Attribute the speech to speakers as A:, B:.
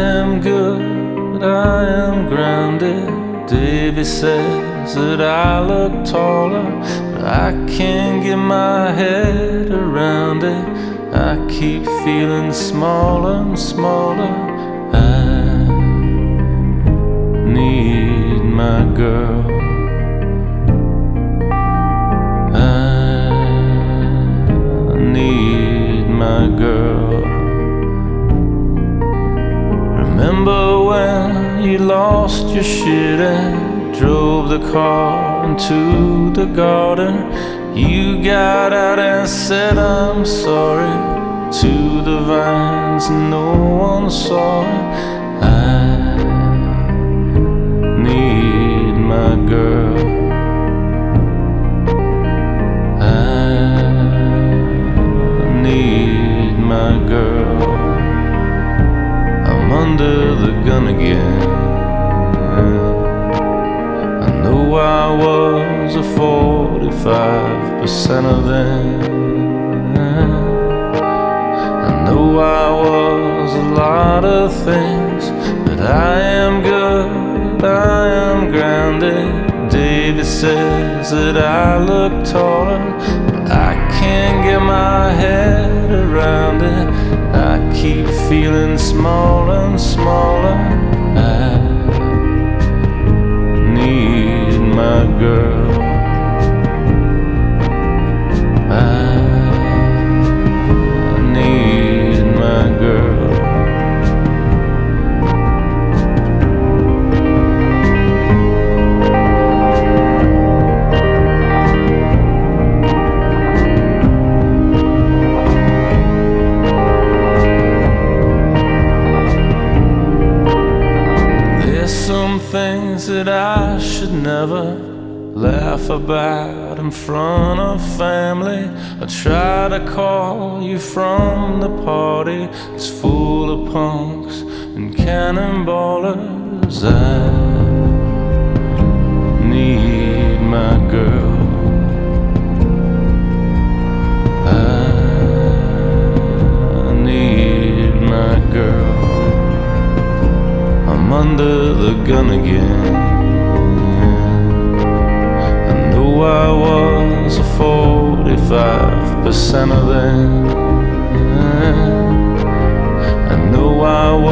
A: am good, I am grounded. Davy says that I look taller, but I can't get my head around it. I keep feeling smaller and smaller. I need my girl. I need my girl. Remember when you lost your shit and drove the car into the garden? You got out and said I'm sorry to the vines, no one saw it. I need my girl. I need my girl. I'm under the gun again. I know I was a 45% of them. I know I was a lot of things, but I am good, I am grounded. Davy says that I look taller, but I can't get my head around it. I keep feeling smaller and smaller. I need my girl. I need my girl. Some things that I should never laugh about in front of family. I try to call you from the party, it's full of punks and cannonballers. I need my girl. I need my girl. I'm under the gun again. I know I was a 45% of them. I know I was